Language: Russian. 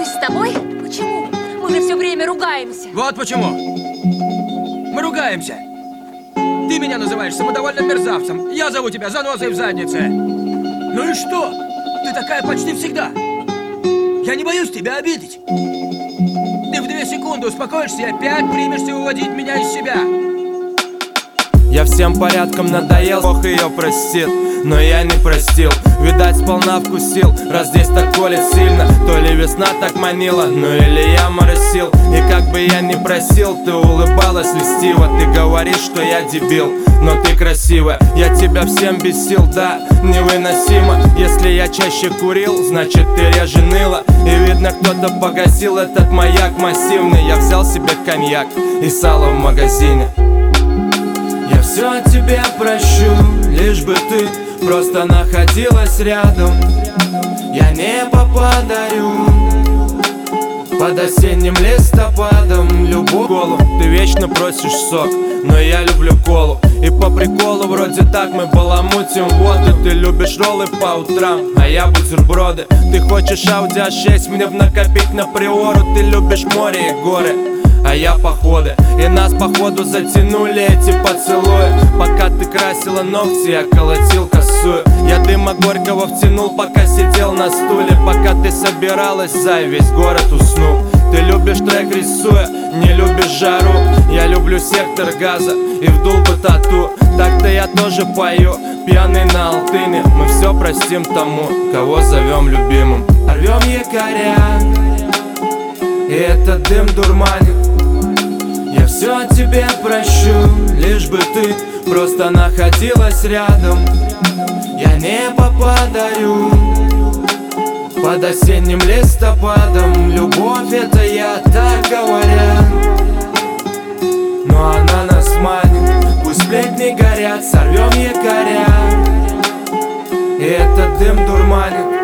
развожусь с тобой? Почему? Мы же все время ругаемся. Вот почему. Мы ругаемся. Ты меня называешь самодовольным мерзавцем. Я зову тебя занозой в заднице. Ну и что? Ты такая почти всегда. Я не боюсь тебя обидеть. Ты в 2 секунды успокоишься и опять примешься выводить меня из себя. Я всем порядком надоел, Бог ее простит, но я не простил. Видать, сполна вкусил, раз здесь так колет сильно. То ли весна так манила, ну или я моросил. И как бы я ни просил, ты улыбалась льстиво. Ты говоришь, что я дебил, но ты красивая. Я тебя всем бесил, да, невыносимо. Если я чаще курил, значит ты реже ныла. И видно, кто-то погасил этот маяк массивный. Я взял себе коньяк и сало в магазине. Я все тебе прощу, лишь бы ты просто находилась рядом. Я небо подарю под осенним листопадом. Любовь колу, ты вечно просишь сок, но я люблю колу. И по приколу вроде так мы баламутим воду. Ты любишь роллы по утрам, а я бутерброды. Ты хочешь Audi A6, мне накопить на приору. Ты любишь море и горы, а я походы. И нас походу затянули эти поцелуи. Пока ты красила ногти, я колотил косую. Я дыма горького втянул, пока сидел на стуле. Пока ты собиралась, зай, весь город уснул. Ты любишь трек рисуя, не любишь жару. Я люблю сектор газа и вдул бы тату. Так-то я тоже пою, пьяный на Алтыне. Мы все простим тому, кого зовем любимым. Рвем якоря, и этот дым дурманит. Я все тебе прощу, лишь бы ты просто находилась рядом. Я небо подарю под осенним листопадом. Любовь это я, так говорят, но она нас манит. Пусть сплетни горят, сорвем якоря, и этот дым дурманит.